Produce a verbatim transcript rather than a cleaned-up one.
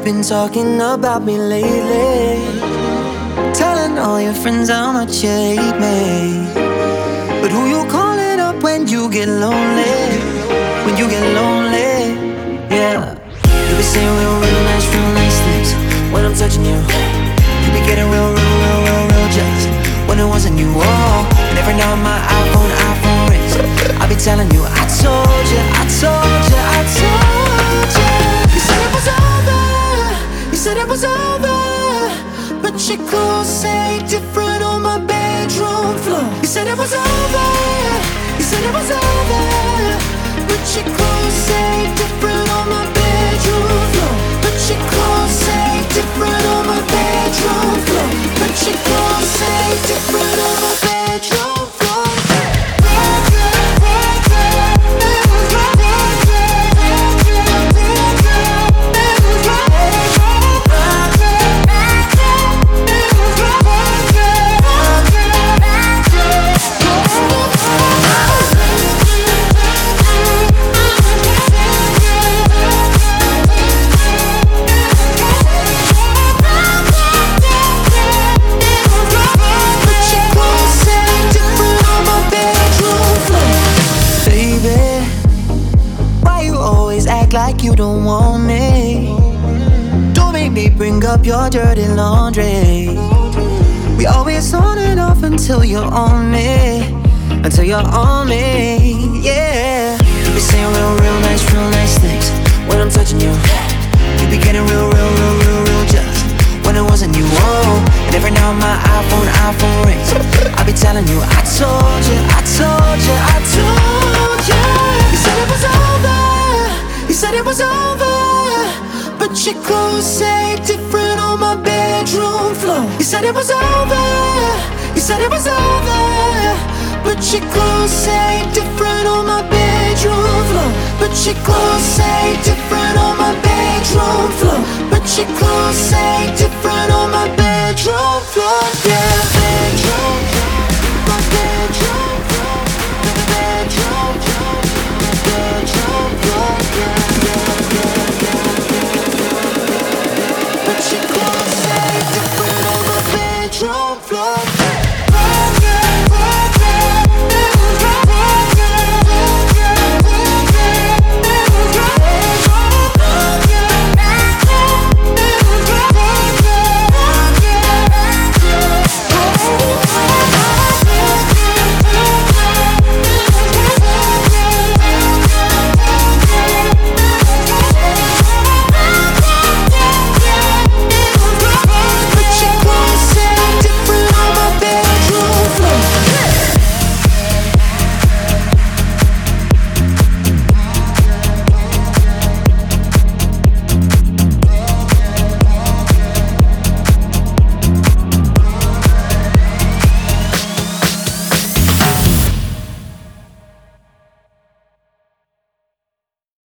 You've been talking about me lately, telling all your friends how much you hate me. But who you calling up when you get lonely? When you get lonely, yeah. You be saying real, real nice, real nice things when I'm touching you. You be getting real, real, real, real, real jealous when it wasn't you. Oh, and every now my iPhone, iPhone rings, I be telling you, I told you, I told you, I told you. You said it was over, you said it was over, but your clothes say different on my bedroom floor. You said it was over, you said it was over, but your clothes say different on my bedroom floor. But your clothes say different on my bedroom floor. But your clothes say different on my bedroom floor. Like you don't want me. Don't make me bring up your dirty laundry. We always on and off until you're on me. Until you're on me, yeah. You be saying real, real nice, real nice things when I'm touching you. You be getting real, real, real, real, real jealous when it wasn't you. Oh, and every now my iPhone, iPhone rings, I be telling you, I told you, I told you, I told you. You said it was over, you said it was over, but your clothes say different on my bedroom floor. You said it was over, you said it was over, but your clothes say different on my bedroom floor. But your clothes say different on my bedroom floor. But your clothes say